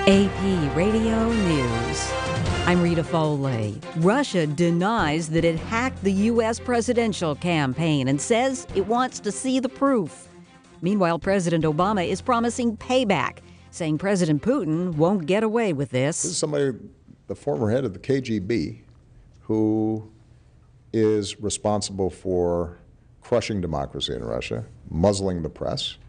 AP Radio News. I'm Rita Foley. Russia denies that it hacked the U.S. presidential campaign and says it wants to see the proof. Meanwhile, President Obama is promising payback, saying President Putin won't get away with this. This is somebody, the former head of the KGB, who is responsible for crushing democracy in Russia, muzzling the press,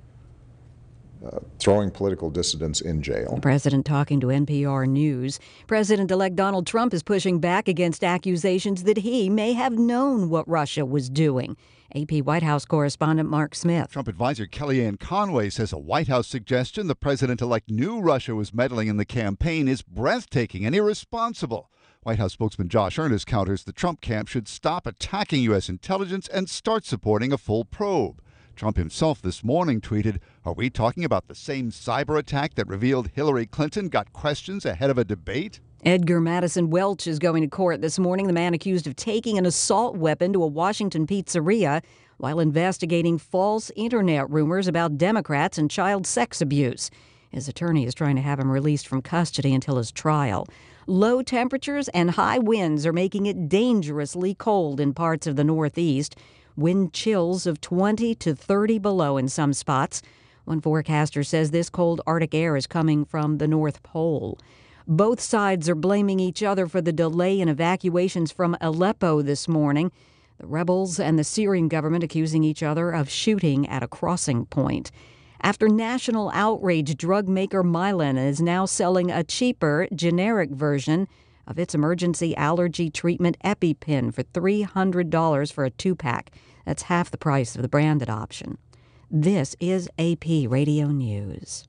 throwing political dissidents in jail. The president talking to NPR News. President-elect Donald Trump is pushing back against accusations that he may have known what Russia was doing. AP White House correspondent Mark Smith. Trump advisor Kellyanne Conway says a White House suggestion the president-elect knew Russia was meddling in the campaign is breathtaking and irresponsible. White House spokesman Josh Earnest counters the Trump camp should stop attacking U.S. intelligence and start supporting a full probe. Trump himself this morning tweeted, "Are we talking about the same cyber attack that revealed Hillary Clinton got questions ahead of a debate?" Edgar Madison Welch is going to court this morning, the man accused of taking an assault weapon to a Washington pizzeria while investigating false internet rumors about Democrats and child sex abuse. His attorney is trying to have him released from custody until his trial. Low temperatures and high winds are making it dangerously cold in parts of the Northeast. Wind chills of 20 to 30 below in some spots. One forecaster says this cold Arctic air is coming from the North Pole. Both sides are blaming each other for the delay in evacuations from Aleppo this morning. The rebels and the Syrian government accusing each other of shooting at a crossing point. After national outrage, drug maker Mylan is now selling a cheaper, generic version of its emergency allergy treatment EpiPen for $300 for a 2-pack. That's half the price of the branded option. This is AP Radio News.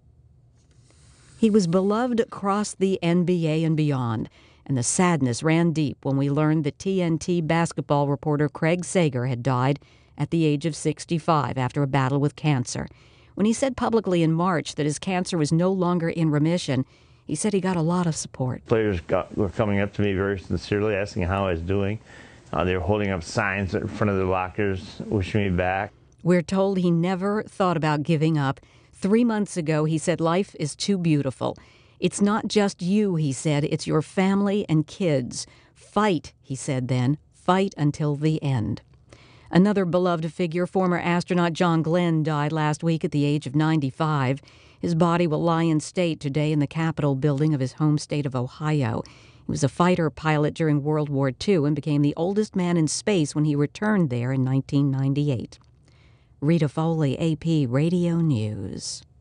He was beloved across the NBA and beyond, and the sadness ran deep when we learned that TNT basketball reporter Craig Sager had died at the age of 65 after a battle with cancer. When he said publicly in March that his cancer was no longer in remission, he said he got a lot of support. Players were coming up to me very sincerely, asking how I was doing. They were holding up signs in front of the lockers, wishing me back. We're told he never thought about giving up. 3 months ago, he said, "Life is too beautiful. It's not just you," he said, "it's your family and kids. Fight," he said then, "fight until the end." Another beloved figure, former astronaut John Glenn, died last week at the age of 95. His body will lie in state today in the Capitol building of his home state of Ohio. He was a fighter pilot during World War II and became the oldest man in space when he returned there in 1998. Rita Foley, AP Radio News.